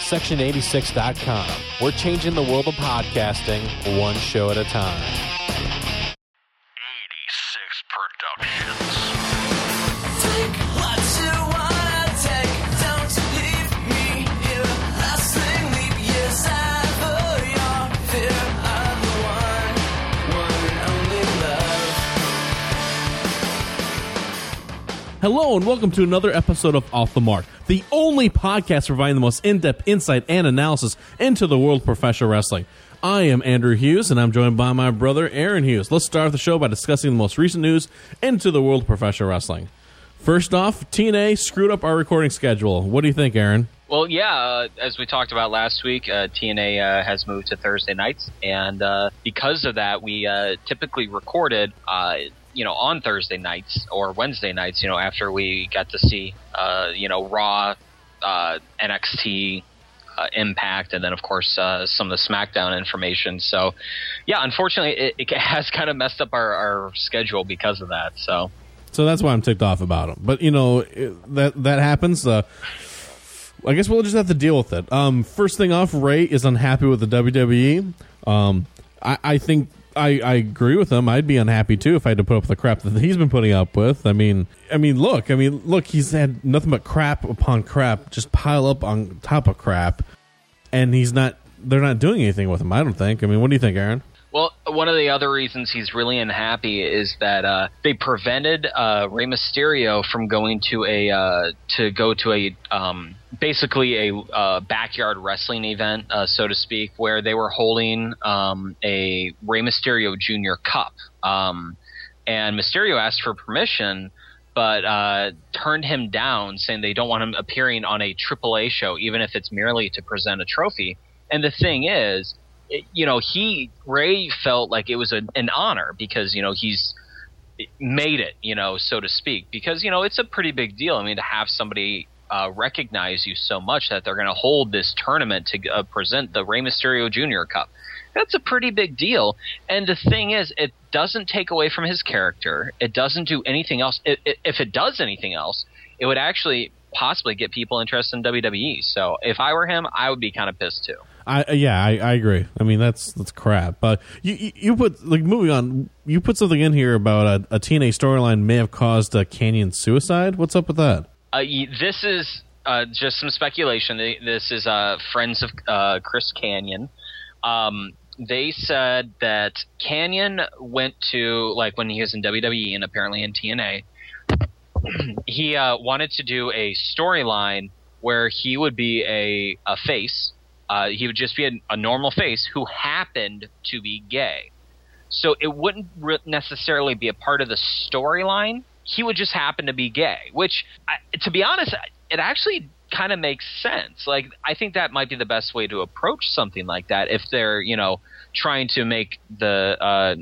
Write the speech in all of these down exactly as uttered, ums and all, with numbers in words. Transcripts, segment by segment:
section eighty-six dot com. We're changing the world of podcasting one show at a time. eighty-six Productions. Take what you wanna take. Don't leave me here. Lasting leap years ever. Your fear of the one, one and only love. Hello and welcome to another episode of Off the Mark, the only podcast providing the most in-depth insight and analysis into the world of professional wrestling. I am Andrew Hughes, and I'm joined by my brother Aaron Hughes. Let's start the show by discussing the most recent news into the world of professional wrestling. First off, T N A screwed up our recording schedule. What do you think, Aaron? Well, yeah, uh, as we talked about last week, uh, T N A uh, has moved to Thursday nights, and uh, because of that, we uh, typically recorded, uh, you know, on Thursday nights or Wednesday nights, you know, after we got to see, uh, you know, Raw, uh, N X T, uh, Impact, and then, of course, uh, some of the SmackDown information. So, yeah, unfortunately, it, it has kind of messed up our, our schedule because of that, so... So that's why I'm ticked off about them. But, you know, it, that that happens. Uh, I guess we'll just have to deal with it. Um, first thing off, Ray is unhappy with the W W E. Um, I, I think I, I agree with him. I'd be unhappy, too, if I had to put up with the crap that he's been putting up with. I mean, I mean, look. I mean, look, he's had nothing but crap upon crap, just pile up on top of crap. And he's not, they're not doing anything with him, I don't think. I mean, what do you think, Aaron? Well, one of the other reasons he's really unhappy is that uh, they prevented uh, Rey Mysterio from going to a uh, to go to a um, basically a uh, backyard wrestling event, uh, so to speak, where they were holding um, a Rey Mysterio Junior Cup, um, and Mysterio asked for permission, but uh, turned him down, saying they don't want him appearing on a triple A show, even if it's merely to present a trophy. And the thing is, It, you know, he, Ray felt like it was a, an honor because, you know, he's made it, you know, so to speak, because, you know, it's a pretty big deal. I mean, to have somebody uh, recognize you so much that they're going to hold this tournament to uh, present the Rey Mysterio Junior Cup. That's a pretty big deal. And the thing is, it doesn't take away from his character. It doesn't do anything else. It, it, if it does anything else, it would actually possibly get people interested in W W E. So if I were him, I would be kind of pissed too. I yeah, I, I agree. I mean, that's that's crap. But you, you you put like moving on. You put something in here about a, a T N A storyline may have caused a Canyon suicide. What's up with that? Uh, this is uh, just some speculation. This is uh, friends of uh, Chris Canyon. Um, they said that Canyon went to, like, when he was in W W E and apparently in T N A, he uh, wanted to do a storyline where he would be a a face. Uh, he would just be a, a normal face who happened to be gay. So it wouldn't re- necessarily be a part of the storyline. He would just happen to be gay, which, I, to be honest, it actually kind of makes sense. Like, I think that might be the best way to approach something like that if they're, you know, trying to make the uh,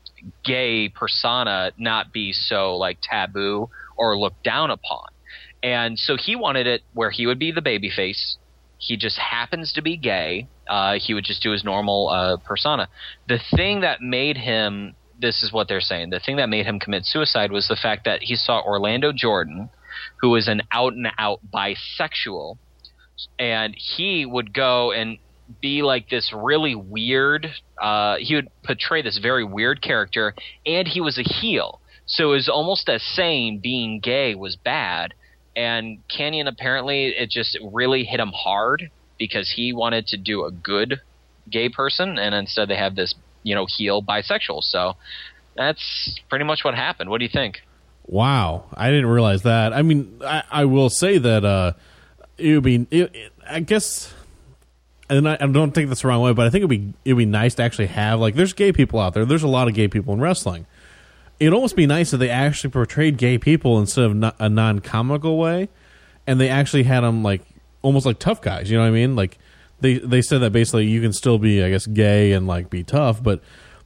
gay persona not be so, like, taboo or looked down upon. And so he wanted it where he would be the babyface. He just happens to be gay. Uh, he would just do his normal uh, persona. The thing that made him, this is what they're saying, the thing that made him commit suicide was the fact that he saw Orlando Jordan, who was an out-and-out bisexual, and he would go and be like this really weird, uh, he would portray this very weird character, and he was a heel. So it was almost as saying being gay was bad. And Canyon, apparently, it just really hit him hard because he wanted to do a good gay person, and instead they have this, you know, heel bisexual. So that's pretty much what happened. What do you think? Wow, I didn't realize that. I mean, I, I will say that uh, it would be, it, it, I guess, and I, I don't take this the wrong way, but I think it'd be it'd be nice to actually have, like, there's gay people out there. There's a lot of gay people in wrestling. It'd almost be nice if they actually portrayed gay people instead of not, a non-comical way, and they actually had them, like, almost like tough guys, you know what I mean? Like, they, they said that basically you can still be, I guess, gay and, like, be tough, but,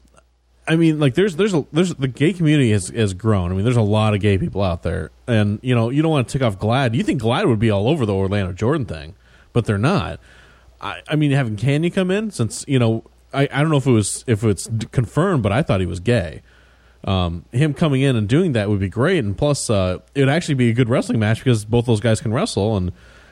I mean, like, there's, there's, a, there's, the gay community has, has grown. I mean, there's a lot of gay people out there, and, you know, you don't want to tick off Glad. You think Glad would be all over the Orlando Jordan thing, but they're not. I, I mean, having Canyon come in, since, you know, I, I don't know if it was, if it's confirmed, but I thought he was gay. Um, him coming in and doing that would be great, and plus, uh, it would actually be a good wrestling match because both those guys can wrestle, and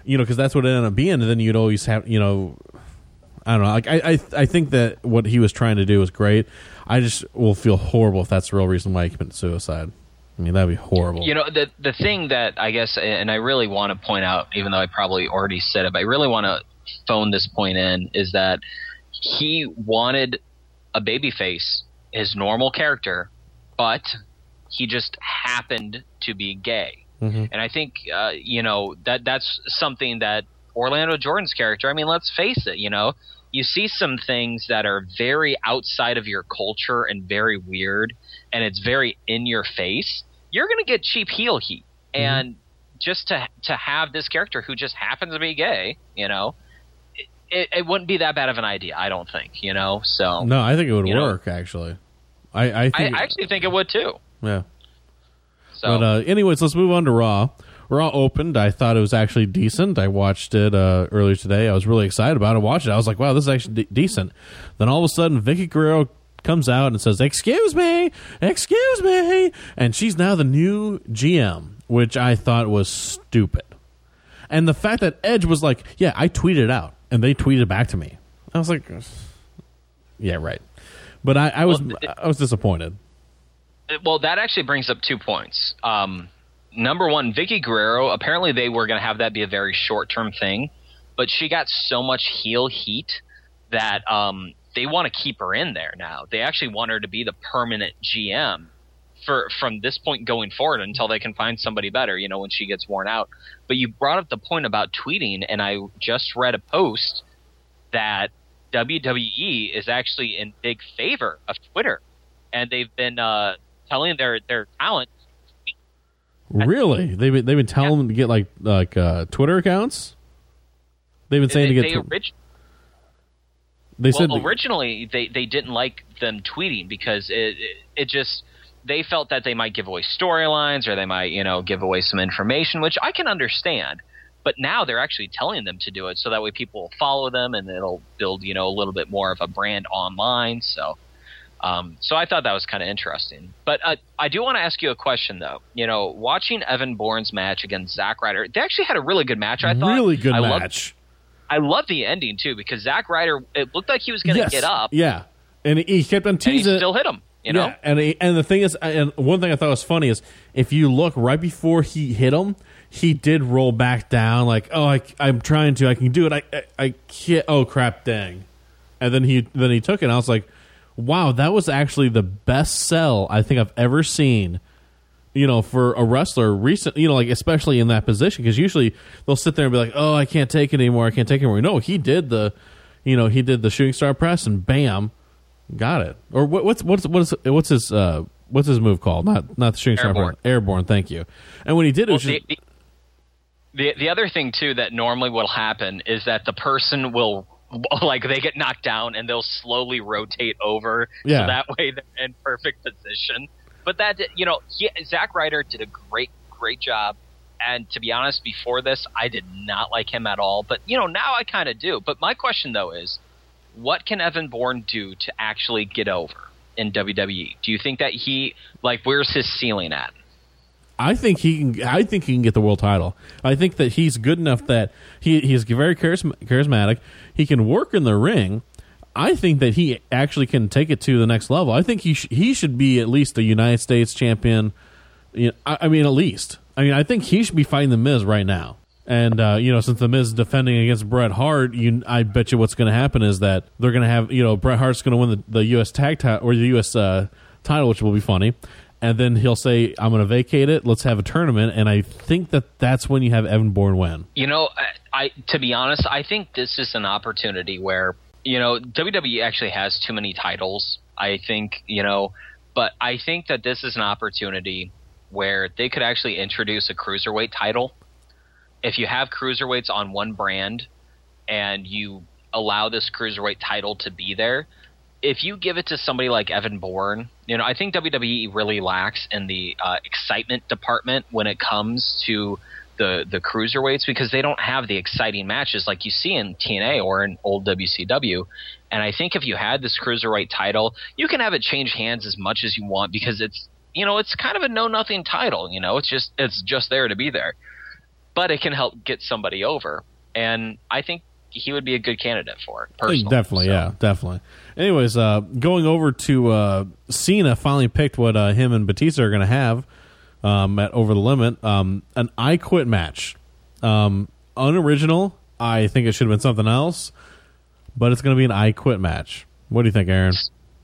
you know, because that's what it ended up being. And then you'd always have, you know, I don't know. Like I, I, I think that what he was trying to do was great. I just will feel horrible if that's the real reason why he committed suicide. I mean, that'd be horrible. You know, the the thing that I guess, and I really want to point out, even though I probably already said it, but I really want to phone this point in, is that he wanted a babyface, his normal character, but he just happened to be gay. Mm-hmm. And I think, uh, you know, that that's something that Orlando Jordan's character, I mean, let's face it, you know, you see some things that are very outside of your culture and very weird, and it's very in your face, you're going to get cheap heel heat. Mm-hmm. And just to to have this character who just happens to be gay, you know, it, it, it wouldn't be that bad of an idea, I don't think, you know. So no, I think it would work, know, actually. I I, think, I I actually think it would too. Yeah. So. But uh, anyways, let's move on to Raw. Raw opened. I thought it was actually decent. I watched it uh, earlier today. I was really excited about it. I watched it. I was like, wow, this is actually de- decent. Then all of a sudden, Vicky Guerrero comes out and says, excuse me, excuse me. And she's now the new G M, which I thought was stupid. And the fact that Edge was like, yeah, I tweeted it out. And they tweeted back to me. I was like, yeah, right. But I, I was well, it, I was disappointed. Well, that actually brings up two points. Um Number one, Vicky Guerrero, apparently they were going to have that be a very short-term thing, but she got so much heel heat that um, they want to keep her in there now. They actually want her to be the permanent G M for from this point going forward until they can find somebody better, you know, when she gets worn out. But you brought up the point about tweeting, and I just read a post that W W E is actually in big favor of Twitter, and they've been uh, telling their, their talent. Really? They've been, they've been telling yeah. them to get like like uh, Twitter accounts? They've been saying they, to they get. Tw- orig- they well, said originally they, they didn't like them tweeting because it, it it just they felt that they might give away storylines or they might you know give away some information, which I can understand. But now they're actually telling them to do it so that way people will follow them and it'll build you know a little bit more of a brand online. So. Um, so I thought that was kind of interesting. But uh, I do want to ask you a question, though. You know, watching Evan Bourne's match against Zack Ryder, they actually had a really good match, I thought. Really good I match. Loved, I love the ending, too, because Zack Ryder, it looked like he was going to yes. get up. Yeah. And he kept on teasing. And he still hit him, you know? Yeah. And, he, and the thing is, and one thing I thought was funny is, if you look right before he hit him, he did roll back down, like, oh, I, I'm trying to, I can do it. I, I, I can't, oh, crap, dang. And then he, then he took it, and I was like, wow, that was actually the best sell I think I've ever seen, you know, for a wrestler recent, you know, like especially in that position, because usually they'll sit there and be like, oh, I can't take it anymore, I can't take it anymore. No, he did the, you know, he did the shooting star press and bam, got it. Or what, what's what's what's what's his uh, what's his move called? Not not the shooting star press, airborne. Thank you. And when he did it, well, it was just, the, the the other thing too that normally will happen is that the person will. Like they get knocked down and they'll slowly rotate over, yeah. so that way they're in perfect position. But that you know, he, Zack Ryder did a great, great job. And to be honest, before this, I did not like him at all. But you know, now I kind of do. But my question though is, what can Evan Bourne do to actually get over in W W E? Do you think that he like where's his ceiling at? I think he can. I think he can get the world title. I think that he's good enough that he he's very charism- charismatic. He can work in the ring. I think that he actually can take it to the next level. I think he sh- he should be at least a United States champion. You know, I, I mean, at least. I mean, I think he should be fighting the Miz right now. And uh, you know, since the Miz is defending against Bret Hart, you, I bet you what's going to happen is that they're going to have you know Bret Hart's going to win the, the U S tag title or the U S uh, title, which will be funny. And then he'll say, I'm going to vacate it. Let's have a tournament. And I think that that's when you have Evan Bourne win. You know, I, I to be honest, I think this is an opportunity where, you know, W W E actually has too many titles, I think, you know. But I think that this is an opportunity where they could actually introduce a cruiserweight title. If you have cruiserweights on one brand and you allow this cruiserweight title to be there, if you give it to somebody like Evan Bourne, you know, I think W W E really lacks in the uh, excitement department when it comes to the the cruiserweights because they don't have the exciting matches like you see in T N A or in old W C W. And I think if you had this cruiserweight title, you can have it change hands as much as you want because it's, you know, it's kind of a know-nothing title. You know, it's just it's just there to be there. but it can help get somebody over. And I think he would be a good candidate for it, personally. Definitely, so. yeah, definitely. Anyways, uh, going over to uh, Cena finally picked what uh, him and Batista are going to have um, at Over the Limit, um, an I Quit match. Um, unoriginal. I think it should have been something else, but it's going to be an I Quit match. What do you think, Aaron?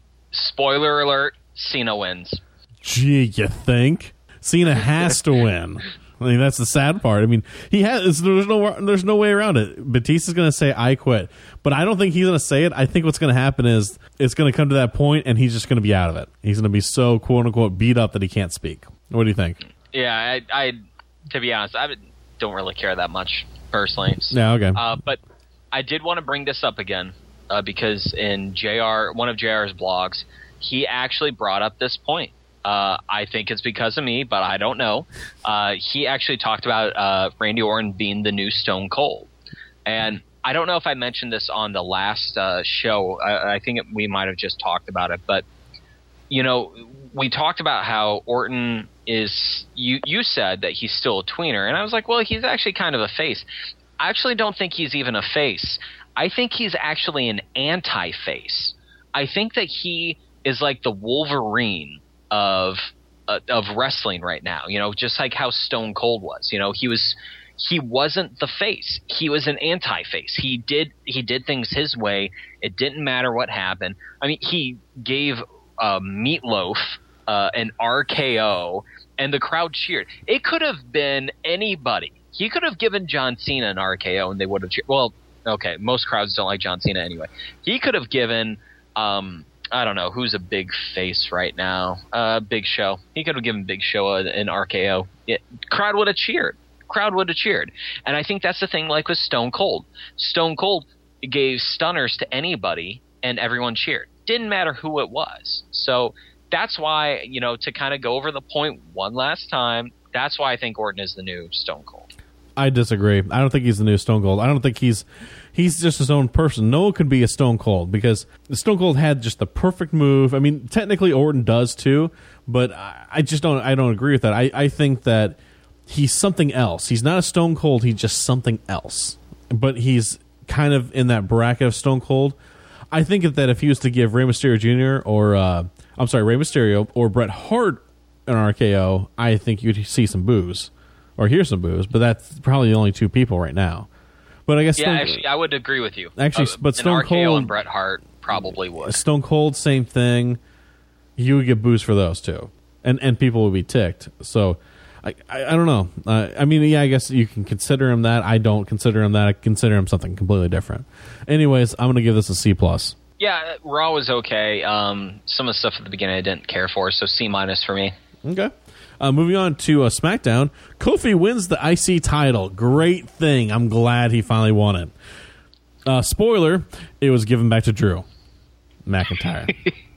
Spoiler alert, Cena wins. Gee, you think? Cena has to win. I mean, that's the sad part. I mean, he has. There's no. There's no way around it. Batista's going to say, "I quit," but I don't think he's going to say it. I think what's going to happen is it's going to come to that point, and he's just going to be out of it. He's going to be so quote unquote beat up that he can't speak. What do you think? Yeah, I, I to be honest, I don't really care that much personally. Yeah, okay. Uh, but I did want to bring this up again uh, because in J R, one of J R's blogs, he actually brought up this point. Uh, I think it's because of me, but I don't know. Uh, he actually talked about uh, Randy Orton being the new Stone Cold. And I don't know if I mentioned this on the last uh, show. I, I think it, we might have just talked about it. But, you know, we talked about how Orton is you, – you said that he's still a tweener. And I was like, well, he's actually kind of a face. I actually don't think he's even a face. I think he's actually an anti-face. I think that he is like the Wolverine – of uh, of wrestling right now, you know, just like how Stone Cold was. You know, he was he wasn't the face. He was an anti-face. He did he did things his way. It didn't matter what happened. I mean, he gave uh, Meatloaf uh, an R K O, and the crowd cheered. It could have been anybody. He could have given John Cena an R K O, and they would have cheered. Well, okay, most crowds don't like John Cena anyway. He could have given. Um, I don't know who's a big face right now. Uh, Big Show. He could have given Big Show a, an R K O. It, crowd would have cheered. Crowd would have cheered. And I think that's the thing. Like with Stone Cold, Stone Cold gave stunners to anybody, and everyone cheered. Didn't matter who it was. So that's why, you know, to kind of go over the point one last time. That's why I think Orton is the new Stone Cold. I disagree. I don't think he's the new Stone Cold. I don't think he's he's just his own person. No one could be a Stone Cold because Stone Cold had just the perfect move. I mean, technically Orton does too, but I, I just don't. I don't agree with that. I, I think that he's something else. He's not a Stone Cold. He's just something else. But he's kind of in that bracket of Stone Cold. I think that if he was to give Rey Mysterio Junior or uh, I'm sorry, Rey Mysterio or Bret Hart an R K O, I think you'd see some boos. Or hear some boos, but that's probably the only two people right now. But I guess yeah, Stone, actually, I would agree with you. Actually, uh, but Stone an R K O Cold and Bret Hart probably would. Stone Cold, same thing. You would get boos for those too, and and people would be ticked. So I I, I don't know. Uh, I mean, yeah, I guess you can consider him that. I don't consider him that. I consider him something completely different. Anyways, I'm going to give this a C plus. Yeah, Raw was okay. Um, some of the stuff at the beginning I didn't care for, so C minus for me. Okay. Uh, moving on to uh, SmackDown, Kofi wins the I C title. Great thing. I'm glad he finally won it. Uh, spoiler, it was given back to Drew McIntyre.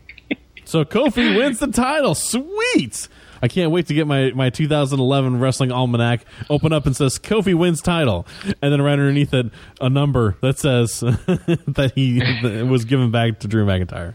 So Kofi wins the title. Sweet. I can't wait to get my, my two thousand eleven Wrestling Almanac, open up and says Kofi wins title. And then right underneath it, a number that says that he that was given back to Drew McIntyre.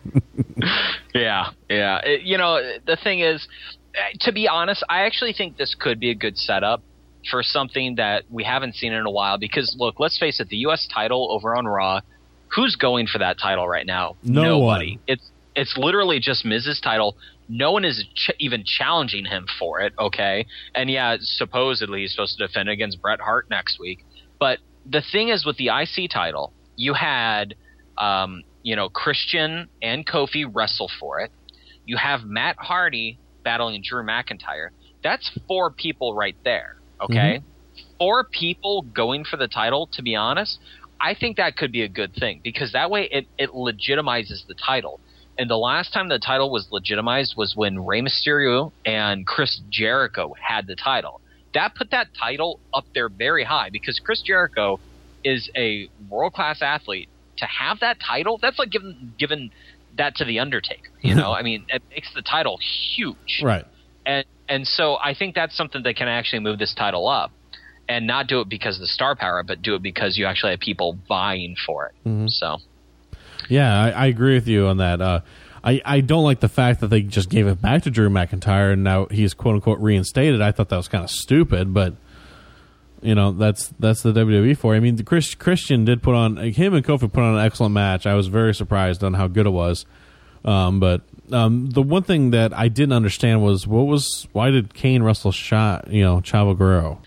yeah, yeah. It, you know, the thing is, to be honest, I actually think this could be a good setup for something that we haven't seen in a while. Because, look, let's face it, the U S title over on Raw, who's going for that title right now? No Nobody. one. It's it's literally just Miz's title. No one is ch- even challenging him for it, okay? And, yeah, supposedly he's supposed to defend against Bret Hart next week. But the thing is, with the I C title, you had, um, you know, Christian and Kofi wrestle for it. You have Matt Hardy battling Drew McIntyre. That's four people right there, okay? Mm-hmm. Four people going for the title, to be honest, I think that could be a good thing because that way it, it legitimizes the title. And the last time the title was legitimized was when Rey Mysterio and Chris Jericho had the title. That put that title up there very high because Chris Jericho is a world-class athlete. To have that title, that's like giving giving that to The Undertaker. You know, I mean, it makes the title huge. Right. And and so I think that's something that can actually move this title up and not do it because of the star power, but do it because you actually have people vying for it. Mm-hmm. So. Yeah, I, I agree with you on that. Uh, I, I don't like the fact that they just gave it back to Drew McIntyre and now he's quote-unquote reinstated. I thought that was kind of stupid, but You know, that's that's the W W E for you. I mean, the Chris, Christian did put on, like, him and Kofi put on an excellent match. I was very surprised on how good it was. Um, but um, the one thing that I didn't understand was what was why did Kane wrestle shot you know Chavo Guerrero?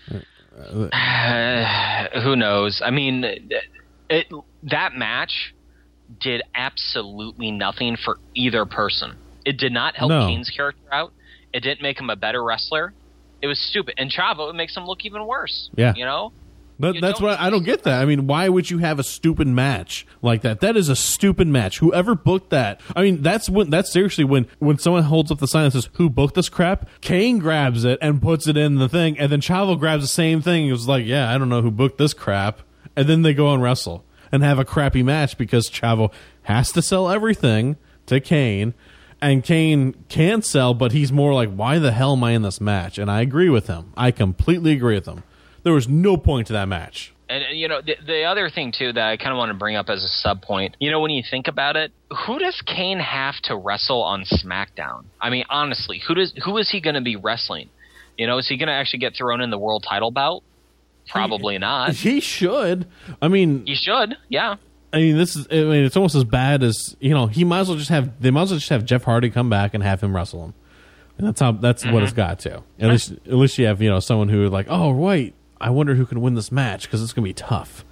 Uh, who knows? I mean, it, that match did absolutely nothing for either person. It did not help No. Kane's character out. It didn't make him a better wrestler. It was stupid. And Chavo, it makes him look even worse. Yeah. You know? But You that's don't what I don't need- get that. I mean, why would you have a stupid match like that? That is a stupid match. Whoever booked that, I mean, that's when that's seriously when when someone holds up the sign and says, "Who booked this crap?" Kane grabs it and puts it in the thing, and then Chavo grabs the same thing. He was like, "Yeah, I don't know who booked this crap," and then they go and wrestle and have a crappy match because Chavo has to sell everything to Kane. And Kane can sell, but he's more like, why the hell am I in this match? And I agree with him. I completely agree with him. There was no point to that match. And, and, you know, the, the other thing, too, that I kind of want to bring up as a sub point, you know, when you think about it, who does Kane have to wrestle on SmackDown? I mean, honestly, who does who is he going to be wrestling? You know, is he going to actually get thrown in the world title bout? Probably not. He should. I mean, He should, yeah. I mean, this is. I mean, it's almost as bad as you know. He might as well just have. They might as well just have Jeff Hardy come back and have him wrestle him. And that's how. That's what it's got to. At least, at least you have you know someone who like, oh wait, I wonder who can win this match because it's gonna be tough.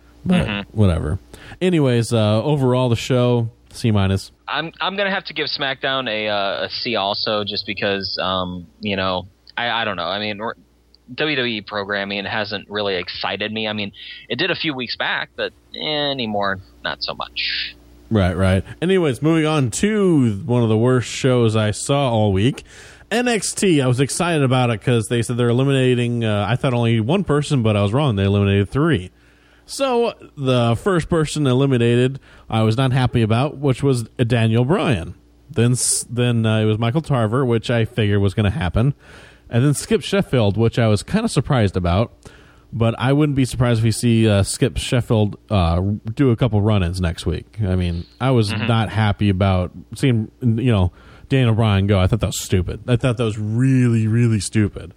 But whatever. Anyways, uh, overall the show C minus. I'm I'm gonna have to give SmackDown a uh, a C also, just because um you know I I don't know. I mean, W W E programming hasn't really excited me. I mean, it did a few weeks back, but anymore, not so much. Right, right. Anyways, moving on to one of the worst shows I saw all week, N X T. I was excited about it because they said they're eliminating. Uh, I thought only one person, but I was wrong. They eliminated three. So the first person eliminated, I was not happy about, which was Daniel Bryan. Then, then uh, it was Michael Tarver, which I figured was going to happen. And then Skip Sheffield, which I was kind of surprised about. But I wouldn't be surprised if we see uh, Skip Sheffield uh, do a couple run-ins next week. I mean, I was mm-hmm. not happy about seeing, you know, Daniel Bryan go. I thought that was stupid. I thought that was really, really stupid.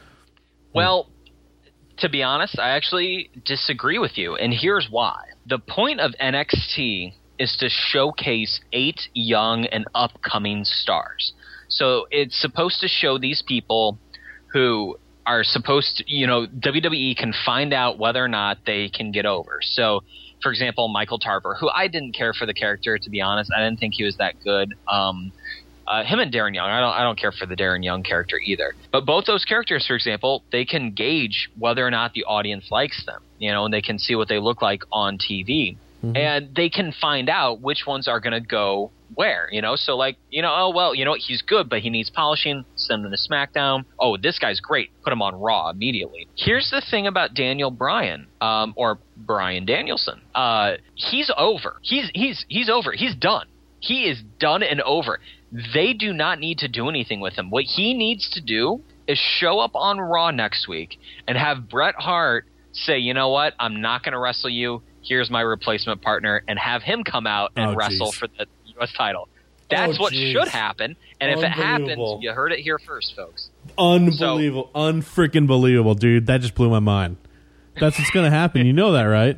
Well, to be honest, I actually disagree with you, and here's why. The point of N X T is to showcase eight young and upcoming stars. So it's supposed to show these people who are supposed to, you know, W W E can find out whether or not they can get over. So, for example, Michael Tarver, who I didn't care for the character, to be honest. I didn't think he was that good. Um, uh, him and Darren Young, I don't, I don't care for the Darren Young character either. But both those characters, for example, they can gauge whether or not the audience likes them, you know, and they can see what they look like on T V. Mm-hmm. And they can find out which ones are going to go where, you know? So, like, you know, oh, well, you know what? He's good, but he needs polishing. Send him to SmackDown. Oh, this guy's great. Put him on Raw immediately. Here's the thing about Daniel Bryan, um, or Bryan Danielson. Uh, he's over. He's he's he's over. He's done. He is done and over. They do not need to do anything with him. What he needs to do is show up on Raw next week and have Bret Hart say, you know what? I'm not going to wrestle you. Here's my replacement partner, and have him come out and oh, wrestle geez. for the U S title. That's oh, what geez. should happen. And if it happens, Unbelievable. you heard it here first, folks. Unbelievable. So, unfreaking believable, dude. That just blew my mind. That's what's going to happen. You know that, right?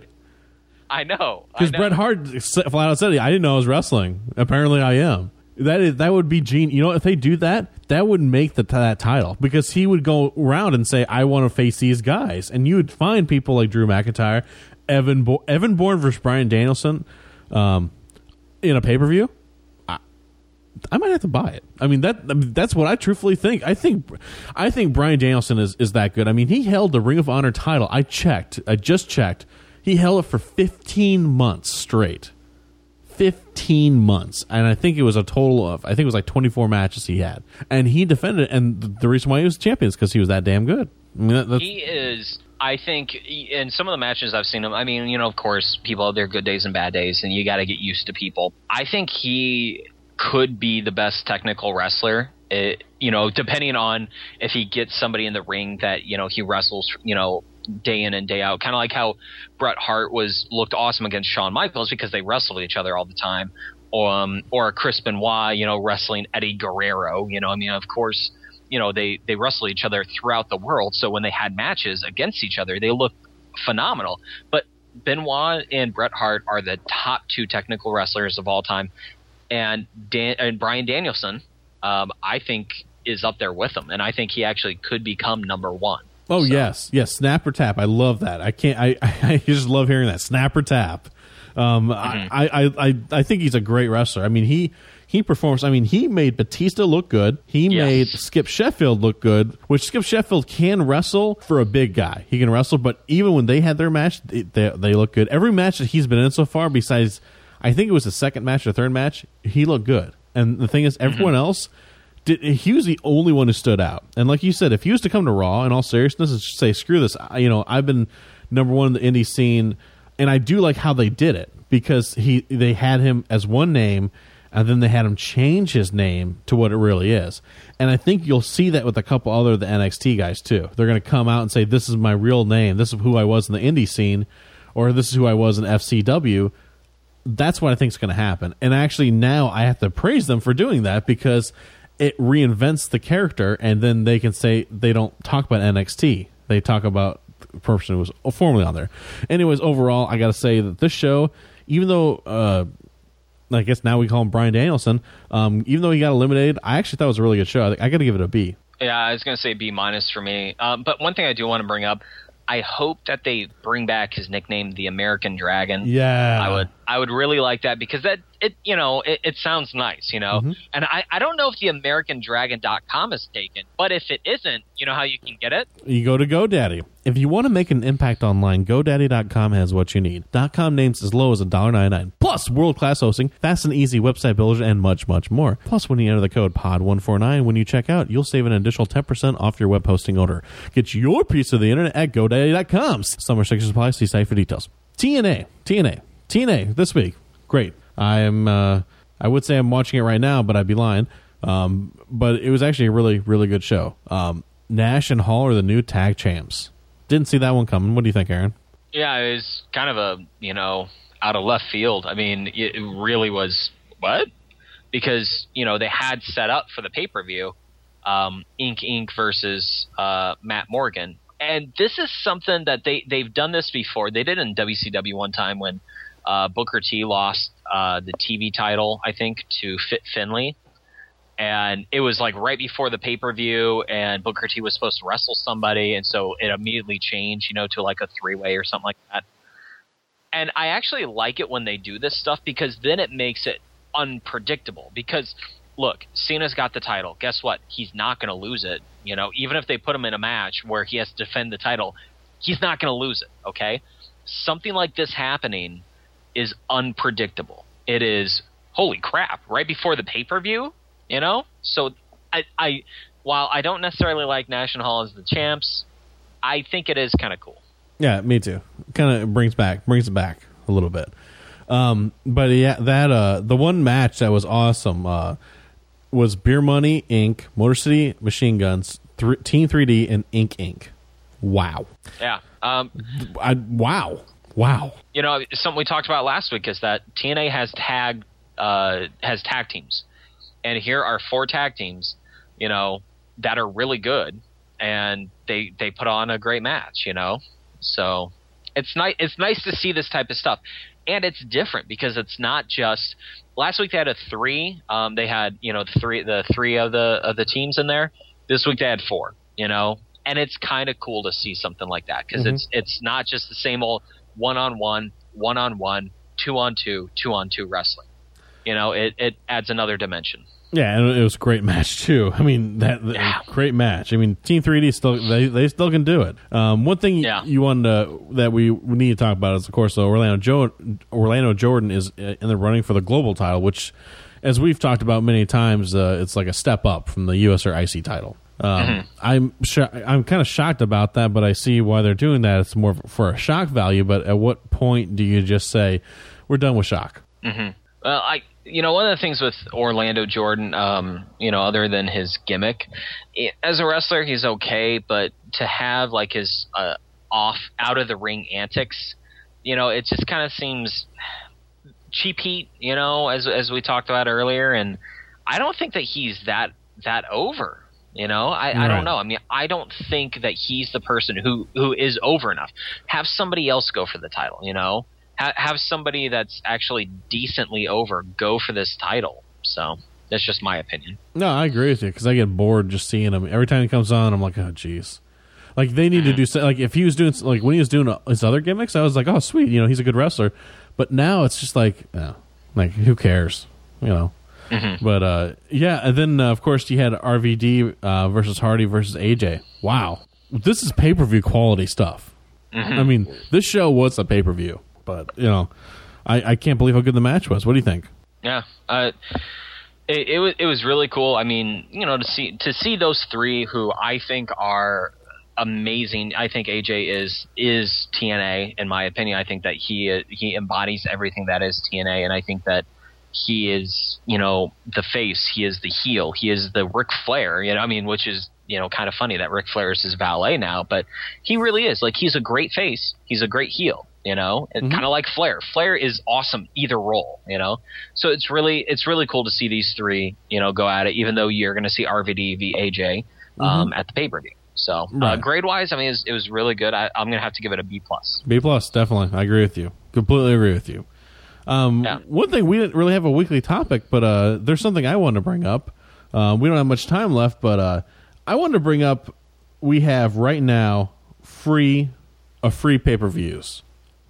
I know. Because Bret Hart flat out said, I didn't know I was wrestling. Apparently I am. That is that would be genius. You know, if they do that, that would make the that title, because he would go around and say, I want to face these guys. And you would find people like Drew McIntyre, Evan Bo- Evan Bourne versus Bryan Danielson um, in a pay-per-view. I, I might have to buy it. I mean, that I mean, that's what I truthfully think. I think I think Bryan Danielson is, is that good. I mean, he held the Ring of Honor title. I checked. I just checked. He held it for fifteen months straight. fifteen months. And I think it was a total of, I think it was like twenty-four matches he had. And he defended it. And the reason why he was champion is because he was that damn good. I mean, that, that's, he is, I think, in some of the matches I've seen him, I mean, you know, of course, people have their good days and bad days, and you got to get used to people. I think he could be the best technical wrestler. It, you know, depending on if he gets somebody in the ring that, you know, he wrestles, you know, day in and day out, kind of like how Bret Hart was looked awesome against Shawn Michaels because they wrestled each other all the time, um, or Chris Benoit, you know, wrestling Eddie Guerrero. You know, I mean, of course, you know, they, they wrestle each other throughout the world. So when they had matches against each other, they looked phenomenal. But Benoit and Bret Hart are the top two technical wrestlers of all time. And, Dan, and Bryan Danielson, um, I think, is up there with them. And I think he actually could become number one. Oh, so. yes. Yes, snap or tap. I love that. I can't. I, I just love hearing that. Snap or tap. Um, mm-hmm. I, I, I, I think he's a great wrestler. I mean, he... He performs. I mean, he made Batista look good. He yes. made Skip Sheffield look good, which Skip Sheffield can wrestle for a big guy. He can wrestle, but even when they had their match, they, they, they look good. Every match that he's been in so far, besides, I think it was the second match or third match, he looked good. And the thing is, everyone mm-hmm. else, did, he was the only one who stood out. And like you said, if he was to come to Raw, in all seriousness, and say, screw this, you know, I've been number one in the indie scene, and I do like how they did it, because he they had him as one name, and then they had him change his name to what it really is. And I think you'll see that with a couple other of the N X T guys, too. They're going to come out and say, this is my real name. This is who I was in the indie scene, or this is who I was in F C W. That's what I think is going to happen. And actually, now I have to praise them for doing that, because it reinvents the character, and then they can say they don't talk about N X T. They talk about the person who was formerly on there. Anyways, overall, I got to say that this show, even though... Uh, I guess now we call him Bryan Danielson. Um, even though he got eliminated, I actually thought it was a really good show. I, I got to give it a B. Yeah, I was going to say B minus for me. Um, but one thing I do want to bring up, I hope that they bring back his nickname, the American Dragon. Yeah, I would. I would really like that, because that it you know it, it sounds nice, you know. Mm-hmm. And I, I don't know if the American Dragon dot com is taken, but if it isn't, you know how you can get it? You go to GoDaddy. If you want to make an impact online, GoDaddy dot com has what you need. .com names as low as one dollar ninety-nine. Plus world-class hosting, fast and easy website builders, and much, much more. Plus, when you enter the code P O D one forty-nine when you check out, you'll save an additional ten percent off your web hosting order. Get your piece of the internet at GoDaddy dot com. Some restrictions apply. See site for details. T N A. T N A. T N A this week. Great. I am. Uh, I would say I'm watching it right now, but I'd be lying. Um, but it was actually a really, really good show. Um, Nash and Hall are the new tag champs. Didn't see that one coming. What do you think, Aaron? Yeah, it was kind of a, you know, out of left field. I mean, it really was, what? Because, you know, they had set up for the pay-per-view um, Ink Inc versus uh, Matt Morgan. And this is something that they, they've done this before. They did in W C W one time when uh, Booker T lost uh, the T V title, I think, to Fit Finlay. And it was like right before the pay-per-view, and Booker T was supposed to wrestle somebody, and so it immediately changed, you know, to like a three-way or something like that. And I actually like it when they do this stuff, because then it makes it unpredictable. Because, look, Cena's got the title. Guess what? He's not going to lose it. You know, even if they put him in a match where he has to defend the title, he's not going to lose it, okay? Something like this happening is unpredictable. It is, holy crap, right before the pay-per-view? You know, so I, I, while I don't necessarily like Nash and Hall as the champs, I think it is kind of cool. Yeah, me too. Kind of brings back brings it back a little bit. Um, but yeah, that uh, the one match that was awesome uh, was Beer Money Incorporated, Motor City Machine Guns, th- Team three D, and Ink Incorporated. Wow. Yeah. Um, I, wow. Wow. You know, something we talked about last week is that T N A has tag uh, has tag teams. And here are four tag teams, you know, that are really good, and they they put on a great match, you know. So it's nice. It's nice to see this type of stuff, and it's different because it's not just. Last week they had a three. Um, they had you know the three the three of the of the teams in there. This week they had four, you know, and it's kind of cool to see something like that because mm-hmm. it's it's not just the same old one on one, one on one, two on two, two on two wrestling. You know, it, it adds another dimension. Yeah, and it was a great match too. I mean, that yeah. great match. I mean, Team three D still they, they still can do it. Um, one thing yeah. you wanted to, that we, we need to talk about is, of course, uh, Orlando jo- Orlando Jordan is in the running for the global title, which, as we've talked about many times, uh, it's like a step up from the U S or I C title. Um, mm-hmm. I'm sh- I'm kind of shocked about that, but I see why they're doing that. It's more for a shock value. But at what point do you just say we're done with shock? Mm-hmm. Well, I. You know, one of the things with Orlando Jordan, um, you know, other than his gimmick, as a wrestler, he's okay, but to have, like, his uh, off, out-of-the-ring antics, you know, it just kind of seems cheap heat, you know, as as we talked about earlier, and I don't think that he's that that over, You know, I, I Right. don't know. I mean, I don't think that he's the person who, who is over enough. Have somebody else go for the title, you know? Ha- have somebody that's actually decently over go for this title. So that's just my opinion. No, I agree with you because I get bored just seeing him. Every time he comes on, I'm like, oh, jeez. Like, they need to do, so- like, if he was doing, like, when he was doing his other gimmicks, I was like, oh, sweet, you know, he's a good wrestler. But now it's just like, oh, like, who cares, you know? Mm-hmm. But, uh, yeah, and then, uh, of course, you had R V D uh, versus Hardy versus A J. Wow. This is pay-per-view quality stuff. Mm-hmm. I mean, this show was a pay-per-view. But, you know, I, I can't believe how good the match was. What do you think? Yeah. Uh, it, it was it was really cool. I mean, you know, to see to see those three who I think are amazing. I think A J is is T N A in my opinion. I think that he he embodies everything that is T N A, and I think that he is, you know, the face. He is the heel. He is the Ric Flair. You know, I mean, which is, you know, kind of funny that Ric Flair is his valet now, but he really is. Like, he's a great face. He's a great heel. You know, and Mm-hmm. kind of like Flair. Flair is awesome either role. You know, so it's really it's really cool to see these three, you know, go at it. Even though you're going to see R V D v A J um, Mm-hmm. at the pay per view. So uh, Right. grade wise, I mean, it was, it was really good. I, I'm going to have to give it a B plus. B plus, definitely. I agree with you. Completely agree with you. Um, Yeah. One thing, we didn't really have a weekly topic, but uh, there's something I wanted to bring up. Uh, we don't have much time left, but uh, I wanted to bring up, we have right now free a free pay-per-views.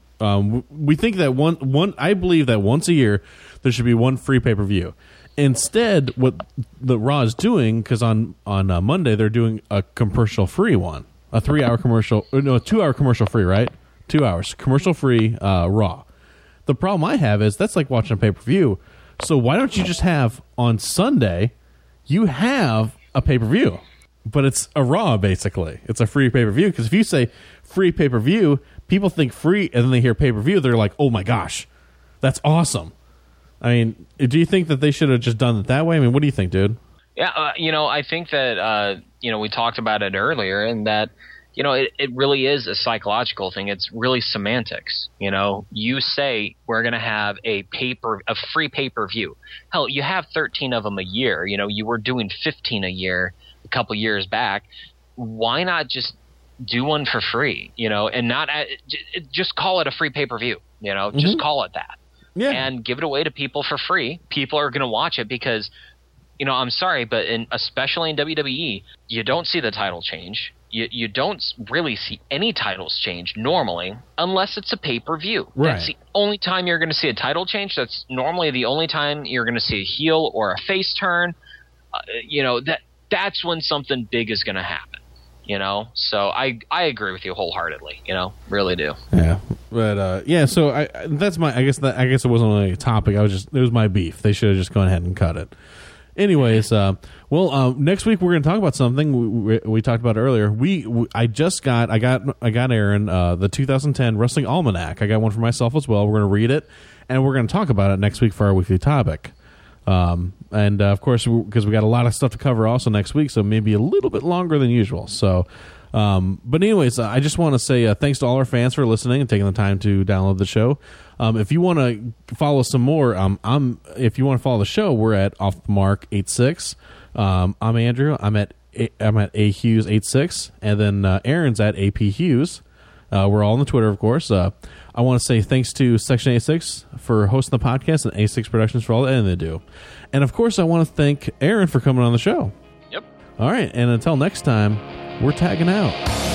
Um, we think that one, one, I believe that once a year there should be one free pay-per-view. Instead, what the Raw is doing, because on on uh, Monday they're doing a commercial free one, a three hour commercial, or no, a two hour commercial free, right? Two hours commercial free uh, Raw. The problem I have is that's like watching a pay per view. So why don't you just have on Sunday? You have a pay per view, but it's a Raw basically. It's a free pay per view because if you say free pay per view, people think free, and then they hear pay per view, they're like, oh my gosh, that's awesome. I mean, do you think that they should have just done it that way? I mean, what do you think, dude? Yeah, uh, you know, I think that, uh, you know, we talked about it earlier, and that, you know, it, it really is a psychological thing. It's really semantics. You know, you say we're going to have a paper, a free pay-per-view. Hell, you have thirteen of them a year. You know, you were doing fifteen a year a couple years back. Why not just do one for free, you know, and not uh, j- just call it a free pay-per-view, you know, just call it that. Yeah. And give it away to people for free. People are going to watch it because, you know, I'm sorry, but in, especially in W W E, you don't see the title change. You you don't really see any titles change normally unless it's a pay-per-view. Right. That's the only time you're going to see a title change. That's normally the only time you're going to see a heel or a face turn. Uh, you know, that that's when something big is going to happen. You know, so I I agree with you wholeheartedly. You know, really do. Yeah, but uh, yeah. So I that's my. I guess that I guess it wasn't really a topic. I was just it was my beef. They should have just gone ahead and cut it. Anyways, uh, well, uh, next week we're going to talk about something we, we, we talked about earlier. We, we I just got I got I got Aaron uh, the two thousand ten Wrestling Almanac. I got one for myself as well. We're going to read it and we're going to talk about it next week for our weekly topic. Um, and uh, of course, because we got a lot of stuff to cover also next week, so maybe a little bit longer than usual. So, um, but anyways, uh, I just want to say uh, thanks to all our fans for listening and taking the time to download the show. Um, if you want to follow some more, um, I'm if you want to follow the show, we're at Off the Mark eighty-six. Um, I'm Andrew. I'm at a, I'm at A Hughes eighty-six, and then uh, Aaron's at A P Hughes. Uh, we're all on the Twitter, of course. Uh, I want to say thanks to Section eighty-six for hosting the podcast and eighty-six Productions for all the editing they do. And, of course, I want to thank Aaron for coming on the show. Yep. All right, and until next time, we're tagging out.